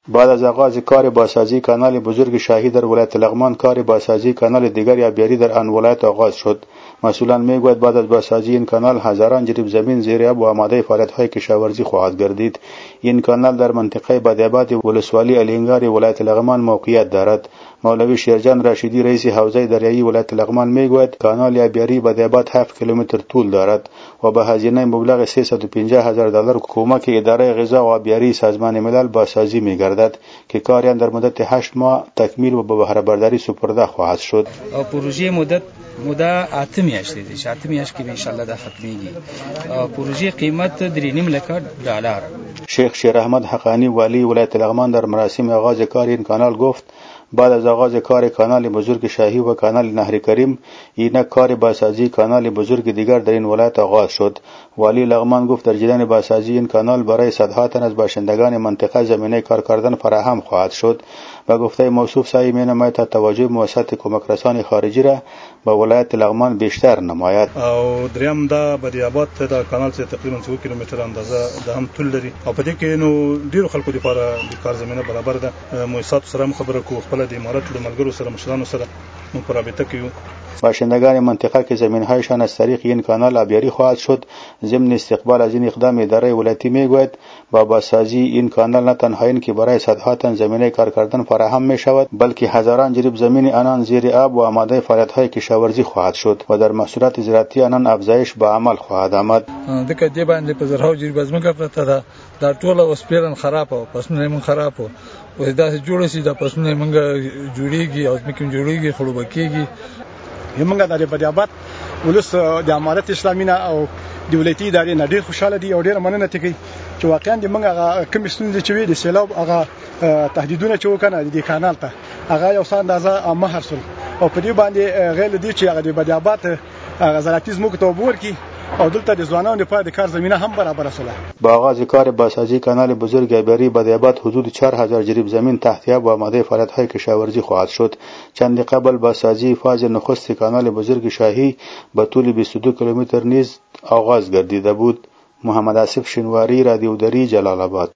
بعد از آغاز کار بازسازی کانال بزرگ شاهی در ولایت لغمان، کار بازسازی کانال دیگر آبیاری در آن ولایت آغاز شد. مسئولان میگویند بعد از بازسازی این کانال هزاران جریب زمین زیر آب و آماده فعالیت‌های کشاورزی خواهد گردید. این کانال در منطقه بدیاباد ولسوالی الینگار ولایت لغمان موقعیت دارد. مولوی شیرجان راشدی رئیس حوزه دریایی ولایت لغمان میگوید کانال آبیاری بدیاباد 7 کیلومتر طول دارد و به هزینه مبلغ $350,000 کمک اداره غذا و آبیاری سازمان ملل بازسازی می‌گردد که کار آن در مدت 8 ماه تکمیل و به بهره برداری سپرده خواهد شد. پروژه مدت 8 میاشتې دي، 8 میاشتې کې ان شاء الله دا ختميږي. پروژه قیمت $3.5 لک. شیخ شیر احمد حقانی والی ولایت لغمان در مراسم آغاز کار این کانال گفت بعد از آغاز کار کانال بزرگ شاهی و کانال نهر کریم، اینک کار بازسازی کانال بزرگ دیگر در این ولایت آغاز شد. والی لغمان گفت در جریان بازسازی این کانال برای صدها تن از باشندگان منطقه زمینه کار کردن فراهم خواهد شد. به گفته موصوف سعی می‌نماید تا توجه مؤسسات کمک رسان خارجی را به ولایت لغمان بیشتر نماید. او دریم دا بدیاباد ته دا کانال چې تقریبا 2 کیلومتر اندازه د هم طول لري او په دې کې نو ډیرو خلکو لپاره د کار زمينه برابر ده. مؤسسات سره خبره کوو، خپل د امارات د ملګرو سره مشرانو سره په رابطه کې یو. باشندگان منطقه که زمین‌هایشان از طریق این کانال آبیاری خواهد شد. ضمن استقبال از این اقدام اداره ولایتی میگوید با بازسازی این کانال نه تنها این که برای صدها تن زمینه کار کردن فراهم می شود، بلکه هزاران جریب زمین آنان زیر آب و آماده فعالیت‌های کشاورزی خواهد شد و در محصولات زراعتی آنان افزایش به عمل خواهد آمد. دغه دی باندې په زرهاو جریب زمکه پرته ده، دا ټوله اوس پیرن خراب او پسونه مون خراب او دا جوړ شي دا پسونه مونږ جوړیږي او مکم جوړیږي خړوبکیږي. یمنګ د بدیاباد ولس د امارت اسلامي او د ولایتي ادارې نه ډیر خوشاله دي او ډیر مننه کوي چې واقعا د منګه کوم ستونزې چې وي د سیلاب هغه تهدیدونه چې وکنه د کانال ته هغه یو څه اندازه مهر سول او په دې باندې غیر دي چې هغه د بدیاباد زراعتي زموږ ته وګوري او دلته د ځوانانو لپاره د کار زمينه هم برابر شوه. با آغاز کار بازسازی کانال بزرگ آبیاری بدیاباد حدود 4000 جریب زمین تحت آب و آماده فعالیت‌های کشاورزی خواهد شد. چند قبل بازسازی فاز نخست کانال بزرگ شاهی به طول 22 کیلومتر نیز آغاز گردیده بود. محمد آصف شنواری، رادیو دری، جلال آباد.